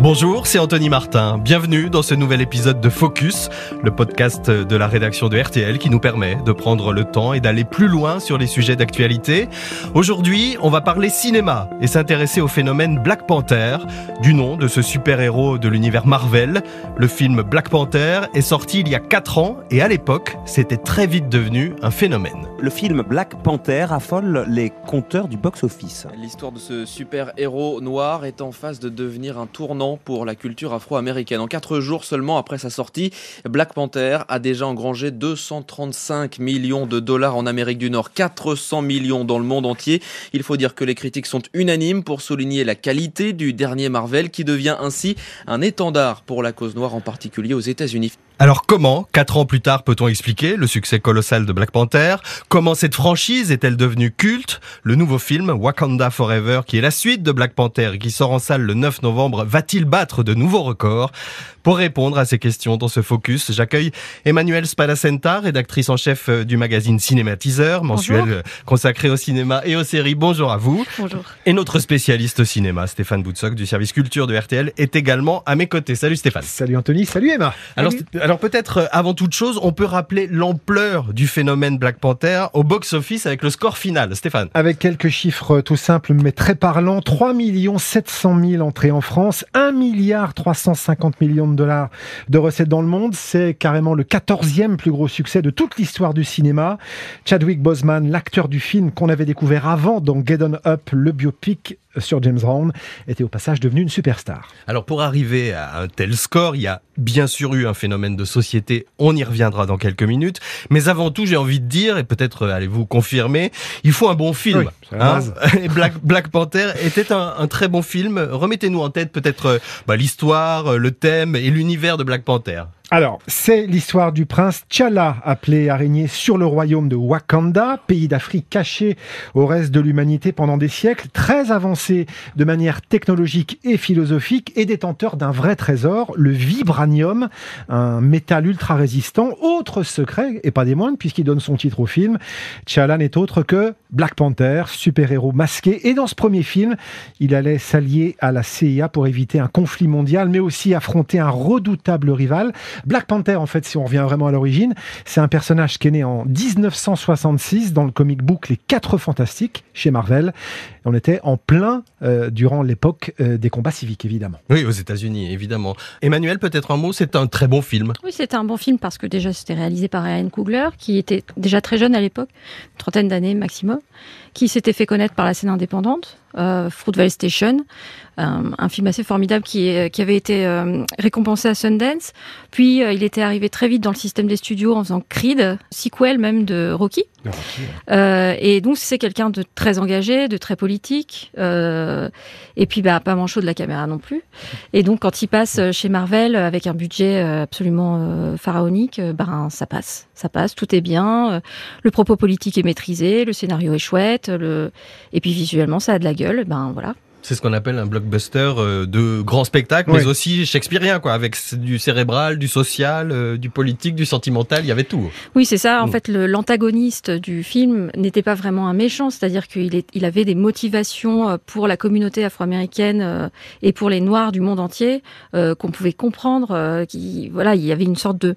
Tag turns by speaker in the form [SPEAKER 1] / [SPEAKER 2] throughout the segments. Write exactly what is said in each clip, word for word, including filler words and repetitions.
[SPEAKER 1] Bonjour, c'est Anthony Martin. Bienvenue dans ce nouvel épisode de Focus, le podcast de la rédaction de R T L qui nous permet de prendre le temps et d'aller plus loin sur les sujets d'actualité. Aujourd'hui, on va parler cinéma et s'intéresser au phénomène Black Panther, du nom de ce super-héros de l'univers Marvel. Le film Black Panther est sorti il y a quatre ans et à l'époque, c'était très vite devenu un phénomène.
[SPEAKER 2] Le film Black Panther affole les compteurs du box-office.
[SPEAKER 3] L'histoire de ce super-héros noir est en phase de devenir un tournant pour la culture afro-américaine. En quatre jours seulement après sa sortie, Black Panther a déjà engrangé deux cent trente-cinq millions de dollars en Amérique du Nord, quatre cents millions dans le monde entier. Il faut dire que les critiques sont unanimes pour souligner la qualité du dernier Marvel qui devient ainsi un étendard pour la cause noire, en particulier aux États-Unis.
[SPEAKER 1] Alors comment, quatre ans plus tard, peut-on expliquer le succès colossal de Black Panther ? Comment cette franchise est-elle devenue culte ? Le nouveau film Wakanda Forever, qui est la suite de Black Panther et qui sort en salle le neuf novembre, va-t-il battre de nouveaux records ? Pour répondre à ces questions dans ce Focus, j'accueille Emmanuelle Spadacenta, rédactrice en chef du magazine Cinématiseur, mensuel Bonjour. Consacré au cinéma et aux séries. Bonjour à vous.
[SPEAKER 4] Bonjour.
[SPEAKER 1] Et notre spécialiste cinéma, Stéphane Boutsock, du service culture de R T L, est également à mes côtés. Salut Stéphane.
[SPEAKER 5] Salut Anthony, salut Emma.
[SPEAKER 1] Alors, alors peut-être, avant toute chose, on peut rappeler l'ampleur du phénomène Black Panther au box-office avec le score final. Stéphane.
[SPEAKER 5] Avec quelques chiffres tout simples mais très parlants, trois millions sept cent mille entrées en France, un milliard trois cent cinquante millions de dollars de recettes dans le monde. C'est carrément le quatorzième plus gros succès de toute l'histoire du cinéma. Chadwick Boseman, l'acteur du film qu'on avait découvert avant dans Get On Up, le biopic sur James Brown, était au passage devenu une superstar.
[SPEAKER 1] Alors pour arriver à un tel score, il y a bien sûr eu un phénomène de société, on y reviendra dans quelques minutes, mais avant tout j'ai envie de dire, et peut-être allez-vous confirmer, il faut un bon film.
[SPEAKER 5] Oui, c'est la base.
[SPEAKER 1] Hein et Black, Black Panther était un, un très bon film. Remettez-nous en tête peut-être bah, l'histoire, le thème et l'univers de Black Panther.
[SPEAKER 5] Alors, c'est l'histoire du prince T'Challa, appelé à régner sur le royaume de Wakanda, pays d'Afrique caché au reste de l'humanité pendant des siècles, très avancé de manière technologique et philosophique et détenteur d'un vrai trésor, le vibranium, un métal ultra résistant, autre secret, et pas des moindres, puisqu'il donne son titre au film. T'Challa n'est autre que Black Panther, super-héros masqué, et dans ce premier film, il allait s'allier à la C I A pour éviter un conflit mondial, mais aussi affronter un redoutable rival. Black Panther, en fait, si on revient vraiment à l'origine, c'est un personnage qui est né en dix-neuf cent soixante-six dans le comic book Les Quatre Fantastiques chez Marvel. On était en plein euh, durant l'époque euh, des combats civiques, évidemment.
[SPEAKER 1] Oui, aux États-Unis, évidemment. Emmanuel, peut-être un mot, c'est un très bon film.
[SPEAKER 4] Oui, c'était un bon film parce que déjà c'était réalisé par Ryan Coogler, qui était déjà très jeune à l'époque, une trentaine d'années maximum, qui s'était fait connaître par la scène indépendante, euh, Fruitvale Station, euh, un film assez formidable qui, est, qui avait été euh, récompensé à Sundance. Puis euh, il était arrivé très vite dans le système des studios en faisant Creed, sequel même de Rocky.
[SPEAKER 5] De Rocky, ouais.
[SPEAKER 4] euh, et donc c'est quelqu'un de très engagé, de très politique, euh, et puis bah, pas manchot de la caméra non plus. Et donc quand il passe chez Marvel avec un budget absolument euh, pharaonique, ben ça passe, ça passe, tout est bien. Le propos politique est maîtrisé, le scénario est chouette, le... et puis visuellement ça a de la gueule, ben voilà.
[SPEAKER 1] C'est ce qu'on appelle un blockbuster de grand spectacle, oui. Mais aussi shakespearien, quoi, avec du cérébral, du social, euh, du politique, du sentimental, il y avait tout.
[SPEAKER 4] Oui, c'est ça. En mmh. fait, le, l'antagoniste du film n'était pas vraiment un méchant, c'est-à-dire qu'il est, il avait des motivations pour la communauté afro-américaine euh, et pour les Noirs du monde entier euh, qu'on pouvait comprendre. Euh, qui, voilà, il y avait une sorte de...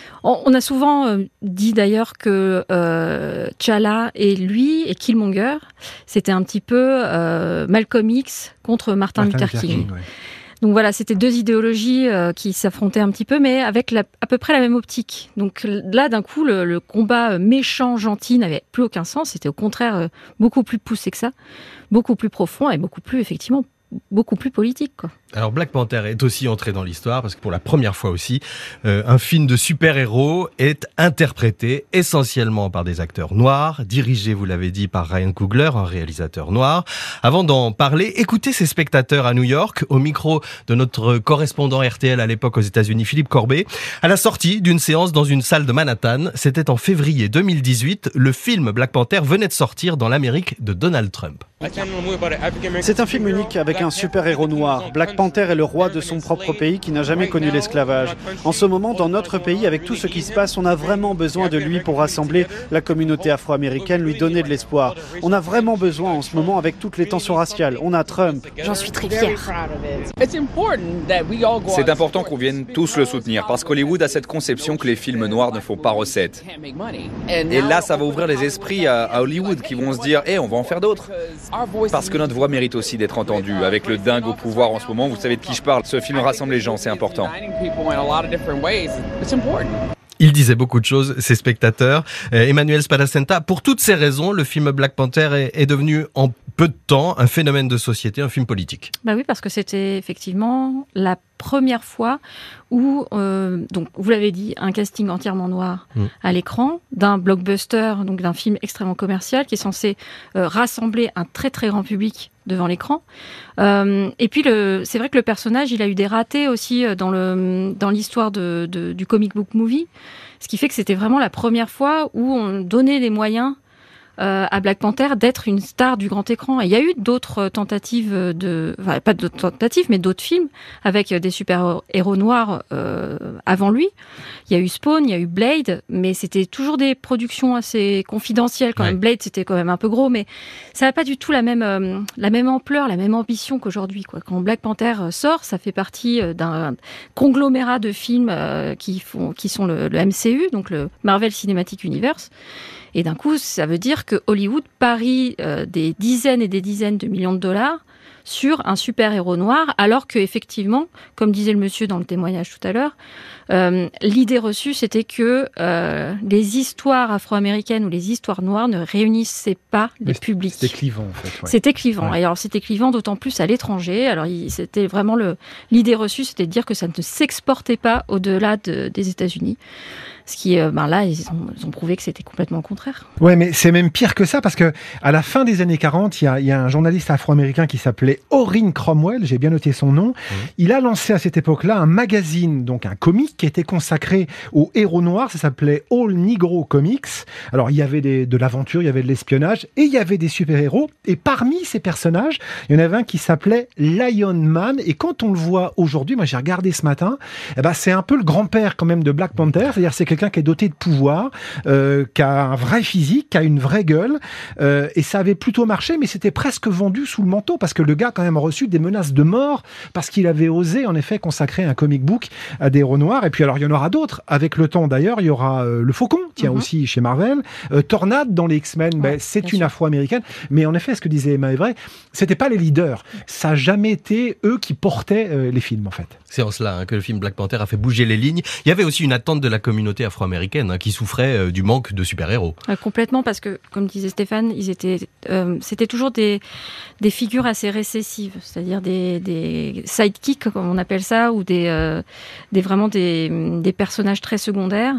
[SPEAKER 4] On a souvent euh, dit d'ailleurs que euh, T'Challa et lui et Killmonger, c'était un petit peu euh, Malcolm X contre Martin, Martin Luther King. King ouais. Donc voilà, c'était deux idéologies euh, qui s'affrontaient un petit peu, mais avec la, à peu près la même optique. Donc là, d'un coup, le, le combat méchant-gentil n'avait plus aucun sens. C'était au contraire euh, beaucoup plus poussé que ça, beaucoup plus profond et beaucoup plus, effectivement, beaucoup plus politique, quoi.
[SPEAKER 1] Alors Black Panther est aussi entré dans l'histoire parce que pour la première fois aussi, euh, un film de super-héros est interprété essentiellement par des acteurs noirs, dirigé, vous l'avez dit, par Ryan Coogler, un réalisateur noir. Avant d'en parler, écoutez ces spectateurs à New York, au micro de notre correspondant R T L à l'époque aux États-Unis, Philippe Corbet, à la sortie d'une séance dans une salle de Manhattan. C'était en février deux mille dix-huit. Le film Black Panther venait de sortir dans l'Amérique de Donald Trump.
[SPEAKER 6] C'est un film unique avec avec un super-héros noir. Black Panther est le roi de son propre pays qui n'a jamais connu l'esclavage. En ce moment, dans notre pays, avec tout ce qui se passe, on a vraiment besoin de lui pour rassembler la communauté afro-américaine, lui donner de l'espoir. On a vraiment besoin en ce moment avec toutes les tensions raciales. On a Trump.
[SPEAKER 7] J'en suis très fière.
[SPEAKER 8] C'est important qu'on vienne tous le soutenir parce qu'Hollywood a cette conception que les films noirs ne font pas recette. Et là, ça va ouvrir les esprits à, à Hollywood qui vont se dire hey, « on va en faire d'autres ». Parce que notre voix mérite aussi d'être entendue. Avec le dingue au pouvoir en ce moment, vous savez de qui je parle. Ce film rassemble les gens, c'est important.
[SPEAKER 1] Il disait beaucoup de choses, ces spectateurs. Euh, Emmanuel Spadacenta, pour toutes ces raisons, le film Black Panther est, est devenu en peu de temps un phénomène de société, un film politique.
[SPEAKER 4] Bah oui, parce que c'était effectivement la première fois où, euh, donc vous l'avez dit, un casting entièrement noir mmh. à l'écran, d'un blockbuster, donc d'un film extrêmement commercial qui est censé euh, rassembler un très très grand public devant l'écran. Euh, et puis le, c'est vrai que le personnage, il a eu des ratés aussi dans le dans l'histoire de, de, du comic book movie, ce qui fait que c'était vraiment la première fois où on donnait les moyens Euh, à Black Panther d'être une star du grand écran. Et il y a eu d'autres tentatives de, enfin pas d'autres tentatives, mais d'autres films avec des super-héros noirs euh, avant lui. Il y a eu Spawn, il y a eu Blade, mais c'était toujours des productions assez confidentielles quand ouais. même. Blade, c'était quand même un peu gros, mais ça n'a pas du tout la même euh, la même ampleur, la même ambition qu'aujourd'hui, quoi. Quand Black Panther sort, ça fait partie d'un conglomérat de films euh, qui font, qui sont le, le M C U, donc le Marvel Cinematic Universe. Et d'un coup, ça veut dire que Hollywood parie euh, des dizaines et des dizaines de millions de dollars sur un super-héros noir, alors que effectivement, comme disait le monsieur dans le témoignage tout à l'heure, euh, l'idée reçue, c'était que euh, les histoires afro-américaines ou les histoires noires ne réunissaient pas les
[SPEAKER 5] Mais
[SPEAKER 4] publics.
[SPEAKER 5] C'était clivant, en fait. Ouais.
[SPEAKER 4] C'était clivant.
[SPEAKER 5] Ouais.
[SPEAKER 4] Et alors, c'était clivant d'autant plus à l'étranger. Alors, il, c'était vraiment le, l'idée reçue, c'était de dire que ça ne s'exportait pas au-delà de, des États-Unis. Ce qui, euh, ben là, ils ont, ils ont prouvé que c'était complètement le contraire.
[SPEAKER 5] Ouais, mais c'est même pire que ça, parce que à la fin des années quarante, il y a, il y a un journaliste afro-américain qui s'appelait Orrin Cromwell, j'ai bien noté son nom. Mmh. Il a lancé à cette époque-là un magazine, donc un comic, qui était consacré aux héros noirs. Ça s'appelait All Negro Comics. Alors, il y avait des, de l'aventure, il y avait de l'espionnage, et il y avait des super-héros. Et parmi ces personnages, il y en avait un qui s'appelait Lion Man. Et quand on le voit aujourd'hui, moi j'ai regardé ce matin, eh ben, c'est un peu le grand-père quand même de Black Panther. C'est-à-dire c'est quelqu'un qui est doté de pouvoir, euh, qui a un vrai physique, qui a une vraie gueule, euh, et ça avait plutôt marché, mais c'était presque vendu sous le manteau, parce que le gars a quand même reçu des menaces de mort, parce qu'il avait osé en effet consacrer un comic book à des héros noirs. Et puis alors il y en aura d'autres, avec le temps d'ailleurs, il y aura euh, le Faucon, tiens, mm-hmm. aussi chez Marvel, euh, Tornade dans les X-Men, ouais, ben, c'est une sûr. Afro-américaine, mais en effet ce que disait Emma est vrai, c'était pas les leaders, ça n'a jamais été eux qui portaient euh, les films en fait.
[SPEAKER 1] C'est en cela hein, que le film Black Panther a fait bouger les lignes. Il y avait aussi une attente de la communauté afro-américaine hein, qui souffrait euh, du manque de super-héros.
[SPEAKER 4] Euh, complètement, parce que, comme disait Stéphane, ils étaient, euh, c'était toujours des, des figures assez récessives, c'est-à-dire des, des sidekicks, comme on appelle ça, ou des, euh, des vraiment des, des personnages très secondaires.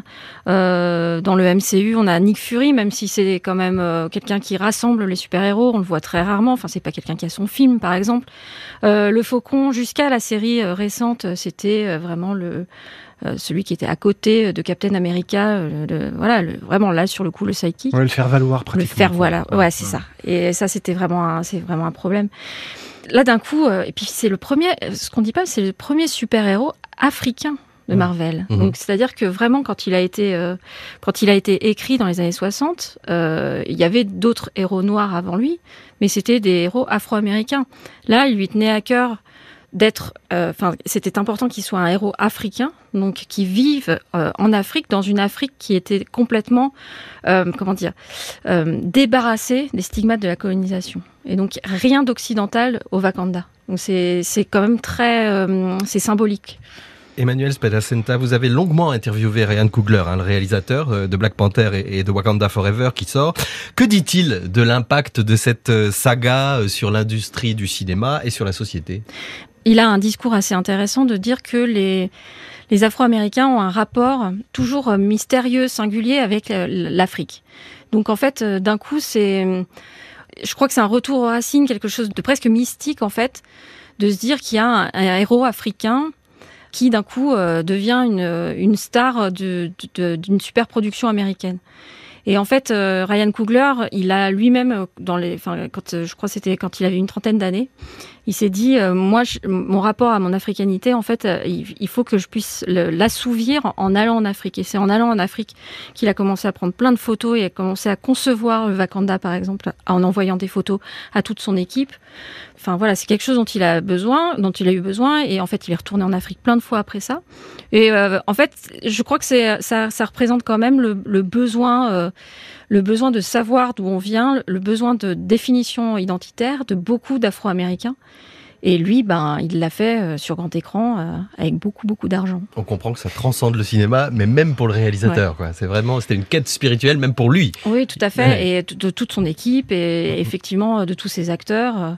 [SPEAKER 4] Euh, dans le M C U, on a Nick Fury, même si c'est quand même euh, quelqu'un qui rassemble les super-héros, on le voit très rarement. Enfin, c'est pas quelqu'un qui a son film, par exemple. Euh, le Faucon, jusqu'à la série euh, récente, c'était euh, vraiment le Euh, celui qui était à côté de Captain America, euh, le, voilà, le, vraiment là sur le coup le sidekick.
[SPEAKER 5] On va le faire valoir pratiquement.
[SPEAKER 4] Le faire voilà, ouais, ouais c'est ouais. ça. Et ça c'était vraiment, un, c'est vraiment un problème. Là d'un coup, euh, et puis c'est le premier, ce qu'on dit pas, c'est le premier super-héros africain de Marvel. Mmh. Donc c'est-à-dire que vraiment quand il a été, euh, quand il a été écrit dans les années soixante, euh, il y avait d'autres héros noirs avant lui, mais c'était des héros afro-américains. Là, il lui tenait à cœur d'être, enfin, euh, c'était important qu'il soit un héros africain, donc qui vive euh, en Afrique, dans une Afrique qui était complètement, euh, comment dire, euh, débarrassée des stigmates de la colonisation. Et donc rien d'occidental au Wakanda. Donc c'est c'est quand même très, euh, c'est symbolique.
[SPEAKER 1] Emmanuel Spadacenta, vous avez longuement interviewé Ryan Coogler, hein, le réalisateur de Black Panther et de Wakanda Forever qui sort. Que dit-il de l'impact de cette saga sur l'industrie du cinéma et sur la société ?
[SPEAKER 4] Il a un discours assez intéressant de dire que les, les Afro-Américains ont un rapport toujours mystérieux, singulier avec l'Afrique. Donc en fait, d'un coup, c'est, je crois que c'est un retour aux racines, quelque chose de presque mystique en fait, de se dire qu'il y a un, un héros africain qui d'un coup euh, devient une, une star de, de, d'une super production américaine. Et en fait, euh, Ryan Coogler, il a lui-même, dans les, enfin, quand je crois que c'était quand il avait une trentaine d'années, il s'est dit, euh, moi, je, mon rapport à mon africanité, en fait, euh, il, il faut que je puisse le, l'assouvir en allant en Afrique. Et c'est en allant en Afrique qu'il a commencé à prendre plein de photos et a commencé à concevoir le Wakanda, par exemple, en envoyant des photos à toute son équipe. Enfin voilà, c'est quelque chose dont il a besoin, dont il a eu besoin, et en fait, il est retourné en Afrique plein de fois après ça. Et euh, en fait, je crois que c'est ça, ça représente quand même le, le besoin, euh, le besoin de savoir d'où on vient, le besoin de définition identitaire de beaucoup d'Afro-Américains. Et lui, ben, il l'a fait sur grand écran euh, avec beaucoup, beaucoup d'argent.
[SPEAKER 1] On comprend que ça transcende le cinéma, mais même pour le réalisateur, ouais. quoi. C'est vraiment, c'était une quête spirituelle, même pour lui.
[SPEAKER 4] Oui, tout à fait. Ouais. Et de, de toute son équipe et mmh. effectivement de tous ses acteurs.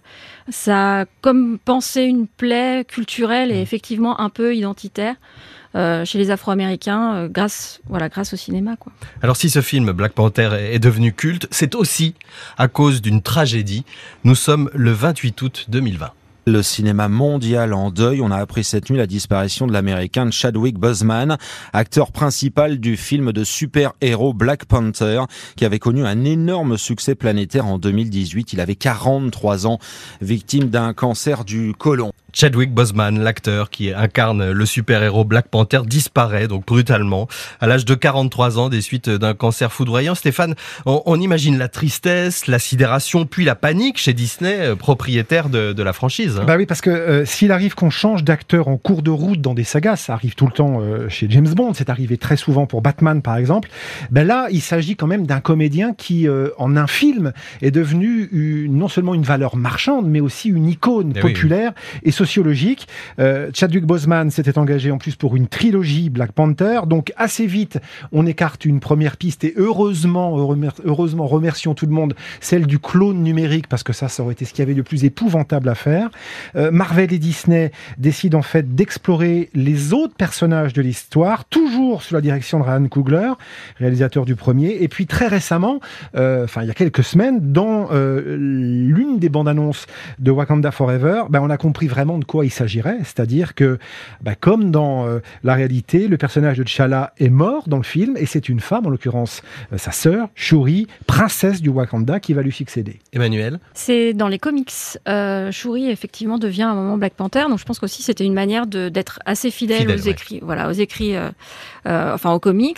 [SPEAKER 4] Ça a comme pensé une plaie culturelle et effectivement un peu identitaire. Euh, chez les Afro-Américains, euh, grâce, voilà, grâce au cinéma, quoi.
[SPEAKER 1] Alors si ce film Black Panther est devenu culte, c'est aussi à cause d'une tragédie. Nous sommes le vingt-huit août deux mille vingt.
[SPEAKER 2] Le cinéma mondial en deuil. On a appris cette nuit la disparition de l'américain Chadwick Boseman, acteur principal du film de super-héros Black Panther, qui avait connu un énorme succès planétaire en deux mille dix-huit. Il avait quarante-trois ans, victime d'un cancer du côlon.
[SPEAKER 1] Chadwick Boseman, l'acteur qui incarne le super-héros Black Panther, disparaît donc brutalement à l'âge de quarante-trois ans des suites d'un cancer foudroyant. Stéphane, on, on imagine la tristesse, la sidération, puis la panique chez Disney, propriétaire de, de la franchise. Hein.
[SPEAKER 5] Bah oui, parce que euh, s'il arrive qu'on change d'acteur en cours de route dans des sagas, ça arrive tout le temps euh, chez James Bond, c'est arrivé très souvent pour Batman par exemple, ben là il s'agit quand même d'un comédien qui euh, en un film est devenu une, non seulement une valeur marchande, mais aussi une icône
[SPEAKER 1] eh
[SPEAKER 5] populaire oui. et sociologique. Euh, Chadwick Boseman s'était engagé en plus pour une trilogie Black Panther, donc assez vite on écarte une première piste et heureusement, heureusement remercions tout le monde, celle du clone numérique, parce que ça, ça aurait été ce qu'il y avait de plus épouvantable à faire. Euh, Marvel et Disney décident en fait d'explorer les autres personnages de l'histoire, toujours sous la direction de Ryan Coogler, réalisateur du premier, et puis très récemment, euh, enfin il y a quelques semaines, dans euh, l'une des bandes annonces de Wakanda Forever, ben, on a compris vraiment de quoi il s'agirait, c'est-à-dire que, bah, comme dans euh, la réalité, le personnage de T'Challa est mort dans le film, et c'est une femme, en l'occurrence euh, sa sœur, Shuri, princesse du Wakanda, qui va lui succéder.
[SPEAKER 1] Emmanuel ?
[SPEAKER 4] C'est dans les comics. Euh, Shuri, effectivement, devient à un moment Black Panther, donc je pense qu'aussi c'était une manière de, d'être assez fidèle, fidèle aux ouais. écrits, voilà, aux écrits, euh, euh, enfin aux comics.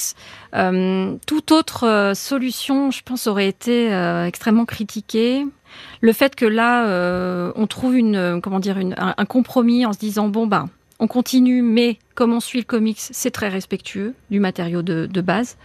[SPEAKER 4] Euh, toute autre euh, solution, je pense, aurait été euh, extrêmement critiquée. Le fait que là, euh, on trouve une, comment dire, une, un, un compromis en se disant bon bah, on continue, mais comme on suit le comics, c'est très respectueux du matériau de, de base.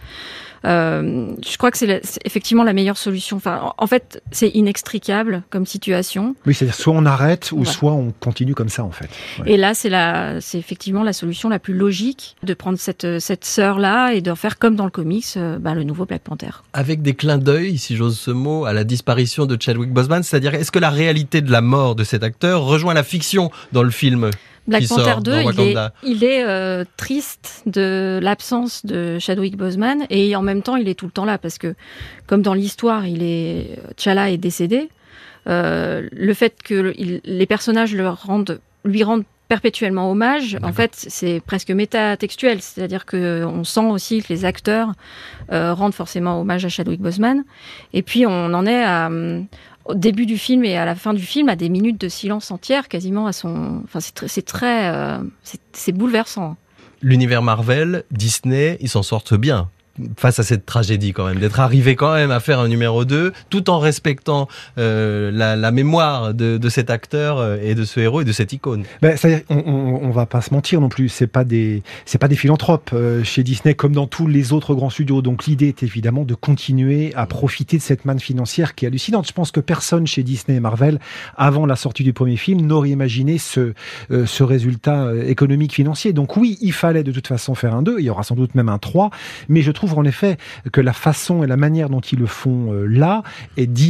[SPEAKER 4] Euh, je crois que c'est, la, c'est effectivement la meilleure solution. Enfin, en, en fait, c'est inextricable comme situation.
[SPEAKER 5] Oui, c'est-à-dire soit on arrête ou
[SPEAKER 4] ouais.
[SPEAKER 5] soit on continue comme ça en fait. Ouais.
[SPEAKER 4] Et là, c'est la, c'est effectivement la solution la plus logique de prendre cette cette sœur-là et de faire comme dans le comics, euh, bah, le nouveau Black Panther.
[SPEAKER 1] Avec des clins d'œil, si j'ose ce mot, à la disparition de Chadwick Boseman, c'est-à-dire est-ce que la réalité de la mort de cet acteur rejoint la fiction dans le film ?
[SPEAKER 4] Black Panther deux, il est, il est euh, triste de l'absence de Chadwick Boseman et en même temps il est tout le temps là parce que comme dans l'histoire, il est T'Challa est décédé. Euh, le fait que il, les personnages le rendent, lui rendent perpétuellement hommage, D'accord. en fait, c'est presque métatextuel, c'est-à-dire que on sent aussi que les acteurs euh, rendent forcément hommage à Chadwick Boseman. Et puis on en est à au début du film et à la fin du film, à des minutes de silence entière, quasiment à son. Enfin, c'est très, c'est très, euh, c'est, c'est bouleversant.
[SPEAKER 1] L'univers Marvel, Disney, ils s'en sortent bien face à cette tragédie quand même, d'être arrivé quand même à faire un numéro deux, tout en respectant euh, la, la mémoire de, de cet acteur et de ce héros et de cette icône.
[SPEAKER 5] Ben, c'est-à-dire, on, on, on va pas se mentir non plus, c'est pas des, c'est pas des philanthropes euh, chez Disney comme dans tous les autres grands studios. Donc l'idée est évidemment de continuer à profiter de cette manne financière qui est hallucinante. Je pense que personne chez Disney et Marvel, avant la sortie du premier film, n'aurait imaginé ce, euh, ce résultat économique financier. Donc oui, il fallait de toute façon faire un deux, il y aura sans doute même un trois, mais je trouve en effet que la façon et la manière dont ils le font euh, là est digne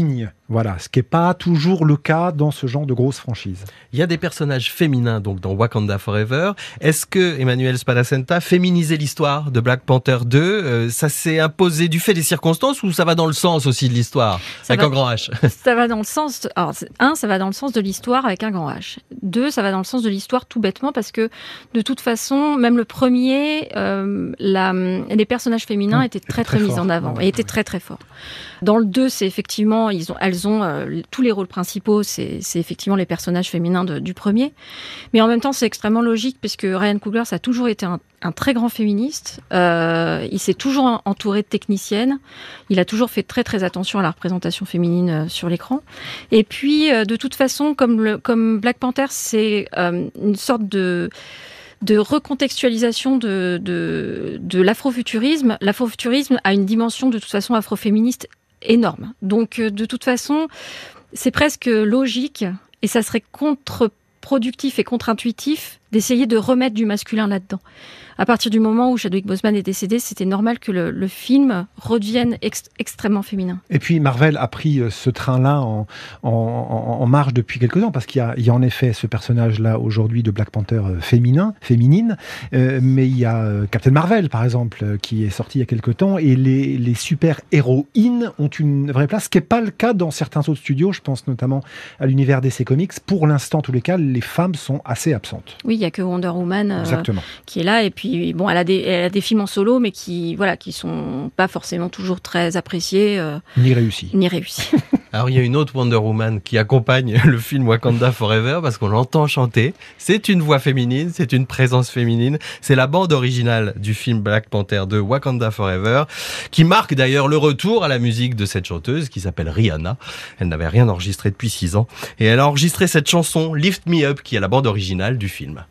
[SPEAKER 5] Voilà, ce qui n'est pas toujours le cas dans ce genre de grosses franchises.
[SPEAKER 1] Il y a des personnages féminins donc dans Wakanda Forever. Est-ce que Emmanuel Spadacenta féminisait l'histoire de Black Panther deux euh, Ça s'est imposé du fait des circonstances ou ça va dans le sens aussi de l'histoire
[SPEAKER 4] ça
[SPEAKER 1] avec
[SPEAKER 4] va,
[SPEAKER 1] un grand H?
[SPEAKER 4] Ça va dans le sens... De, alors, un, ça va dans le sens de l'histoire avec un grand H. Deux, ça va dans le sens de l'histoire tout bêtement parce que de toute façon, même le premier, euh, la, les personnages féminins mmh, étaient très très, très mis en avant ouais, et étaient ouais. très très forts. Dans le deux, c'est effectivement, ils ont, elles ont euh, tous les rôles principaux, c'est, c'est effectivement les personnages féminins de, du premier. Mais en même temps, c'est extrêmement logique puisque Ryan Coogler, ça a toujours été un, un très grand féministe. Euh, il s'est toujours entouré de techniciennes. Il a toujours fait très très attention à la représentation féminine euh, sur l'écran. Et puis, euh, de toute façon, comme, le, comme Black Panther, c'est euh, une sorte de... de recontextualisation de, de, de l'afrofuturisme. L'afrofuturisme a une dimension de toute façon afroféministe énorme. Donc de toute façon, c'est presque logique et ça serait contre-productif et contre-intuitif d'essayer de remettre du masculin là-dedans. À partir du moment où Chadwick Boseman est décédé, c'était normal que le, le film redevienne ex, extrêmement féminin.
[SPEAKER 5] Et puis Marvel a pris ce train-là en, en, en marche depuis quelques ans, parce qu'il y a, il y a en effet ce personnage-là aujourd'hui de Black Panther féminin, féminine, euh, mais il y a Captain Marvel, par exemple, qui est sorti il y a quelques temps, et les, les super-héroïnes ont une vraie place, ce qui n'est pas le cas dans certains autres studios, je pense notamment à l'univers D C Comics. Pour l'instant, en tous les cas, les femmes sont assez absentes.
[SPEAKER 4] Oui, il n'y a que Wonder Woman euh, qui est là, et puis bon, elle a des, elle a des films en solo, mais qui, voilà, qui sont pas forcément toujours très appréciés. Euh,
[SPEAKER 5] ni réussis.
[SPEAKER 4] Ni réussis.
[SPEAKER 1] Alors, il y a une autre Wonder Woman qui accompagne le film Wakanda Forever, parce qu'on l'entend chanter. C'est une voix féminine, c'est une présence féminine. C'est la bande originale du film Black Panther deux Wakanda Forever, qui marque d'ailleurs le retour à la musique de cette chanteuse, qui s'appelle Rihanna. Elle n'avait rien enregistré depuis six ans. Et elle a enregistré cette chanson, Lift Me Up, qui est la bande originale du film.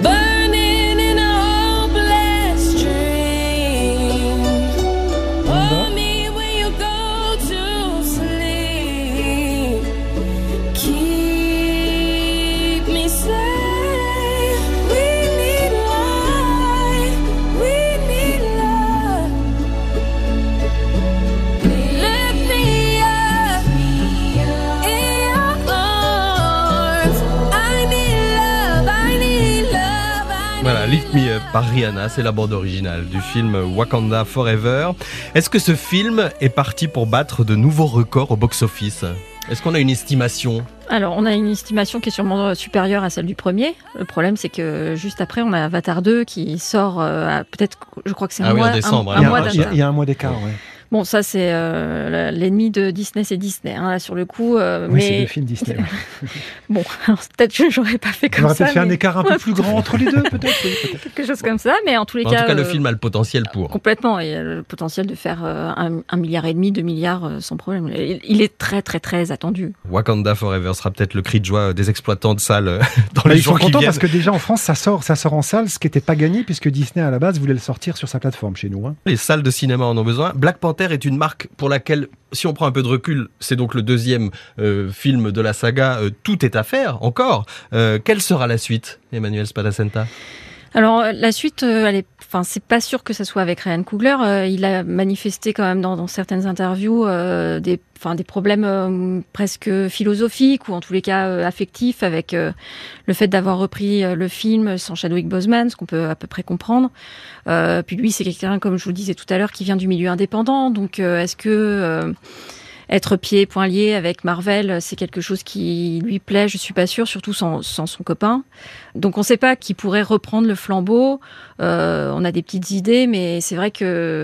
[SPEAKER 1] Voilà, Lift Me Up par Rihanna, c'est la bande originale du film Wakanda Forever. Est-ce que ce film est parti pour battre de nouveaux records au box-office ? Est-ce qu'on a une estimation ?
[SPEAKER 4] Alors, on a une estimation qui est sûrement supérieure à celle du premier. Le problème, c'est que juste après, on a Avatar deux qui sort à peut-être, je crois que c'est un
[SPEAKER 1] ah
[SPEAKER 4] mois,
[SPEAKER 1] oui, en décembre,
[SPEAKER 4] un,
[SPEAKER 1] hein.
[SPEAKER 4] un mois
[SPEAKER 5] il, y a, il y a un mois d'écart, oui.
[SPEAKER 4] Bon, ça, c'est euh, l'ennemi de Disney, c'est Disney, hein, là, sur le coup. Euh,
[SPEAKER 5] oui,
[SPEAKER 4] mais...
[SPEAKER 5] c'est le film Disney. Ouais.
[SPEAKER 4] Bon, alors, peut-être que j'aurais pas fait comme
[SPEAKER 5] on
[SPEAKER 4] ça.
[SPEAKER 5] On aurait peut-être
[SPEAKER 4] mais...
[SPEAKER 5] fait un écart un peu plus grand entre les deux, peut-être. Oui, peut-être.
[SPEAKER 4] Quelque chose comme ça, mais en tous les
[SPEAKER 1] en
[SPEAKER 4] cas...
[SPEAKER 1] En tout cas, le
[SPEAKER 4] euh,
[SPEAKER 1] film a le potentiel pour.
[SPEAKER 4] Complètement, et le potentiel de faire euh, un, un milliard et demi, deux milliards euh, sans problème. Il, il est très, très, très attendu.
[SPEAKER 1] Wakanda Forever sera peut-être le cri de joie des exploitants de salles dans
[SPEAKER 5] bah,
[SPEAKER 1] les
[SPEAKER 5] ils
[SPEAKER 1] jours
[SPEAKER 5] sont
[SPEAKER 1] qui
[SPEAKER 5] contents
[SPEAKER 1] viennent.
[SPEAKER 5] Parce que déjà en France, ça sort, ça sort en salle, ce qui n'était pas gagné, puisque Disney, à la base, voulait le sortir sur sa plateforme chez nous. Hein.
[SPEAKER 1] Les salles de cinéma en ont besoin. Black Panther est une marque pour laquelle... Si on prend un peu de recul, c'est donc le deuxième euh, film de la saga. Euh, tout est à faire, encore. Euh, quelle sera la suite, Emmanuel Spadacenta ?
[SPEAKER 4] Alors, la suite, euh, elle est... Enfin, c'est pas sûr que ça soit avec Ryan Coogler. Euh, il a manifesté quand même dans, dans certaines interviews euh, des, enfin, des problèmes euh, presque philosophiques ou en tous les cas euh, affectifs avec euh, le fait d'avoir repris euh, le film sans Chadwick Boseman, ce qu'on peut à peu près comprendre. Euh, puis lui, c'est quelqu'un, comme je vous le disais tout à l'heure, qui vient du milieu indépendant. Donc, euh, est-ce que... Euh, être pieds et poings liés avec Marvel, c'est quelque chose qui lui plaît, je suis pas sûre, surtout sans, sans son copain. Donc on sait pas qui pourrait reprendre le flambeau. Euh, on a des petites idées, mais c'est vrai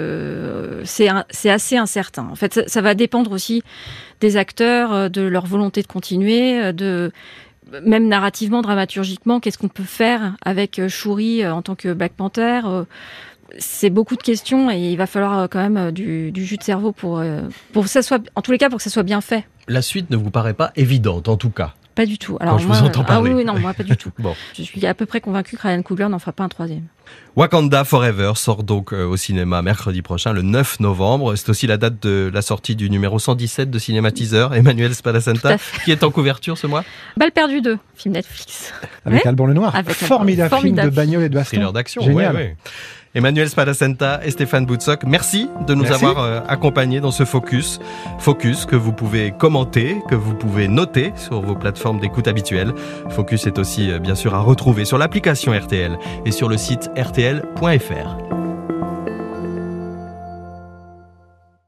[SPEAKER 4] que c'est, un, c'est assez incertain. En fait, ça, ça va dépendre aussi des acteurs, de leur volonté de continuer, de... Même narrativement, dramaturgiquement, qu'est-ce qu'on peut faire avec Shuri en tant que Black Panther ? C'est beaucoup de questions et il va falloir quand même du, du jus de cerveau pour, pour que ça soit, en tous les cas, pour que ça soit bien fait.
[SPEAKER 1] La suite ne vous paraît pas évidente, en tout cas ?
[SPEAKER 4] Pas du tout. Alors,
[SPEAKER 1] Quand je
[SPEAKER 4] moi,
[SPEAKER 1] vous entends parler.
[SPEAKER 4] Ah oui, oui, non, moi pas du tout.
[SPEAKER 1] Bon.
[SPEAKER 4] Je suis à peu près convaincu que Ryan Coogler n'en fera pas un troisième.
[SPEAKER 1] Wakanda Forever sort donc au cinéma mercredi prochain, le neuf novembre. C'est aussi la date de la sortie du numéro cent dix-sept de Cinématiseur, Emmanuel Spadacenta, qui est en couverture ce mois.
[SPEAKER 4] Balle perdue deux, film Netflix.
[SPEAKER 5] Avec
[SPEAKER 4] ouais
[SPEAKER 5] Alban Lenoir.
[SPEAKER 4] Avec
[SPEAKER 5] formidable,
[SPEAKER 4] formidable
[SPEAKER 5] film de bagnole et de baston.
[SPEAKER 1] Thriller d'action,
[SPEAKER 5] génial.
[SPEAKER 1] Ouais, ouais. Emmanuel Spadacenta et Stéphane Boutsock, merci de nous
[SPEAKER 5] Merci.
[SPEAKER 1] avoir euh, accompagnés dans ce Focus. Focus que vous pouvez commenter, que vous pouvez noter sur vos plateformes d'écoute habituelles. Focus est aussi euh, bien sûr à retrouver sur l'application R T L et sur le site r t l point f r.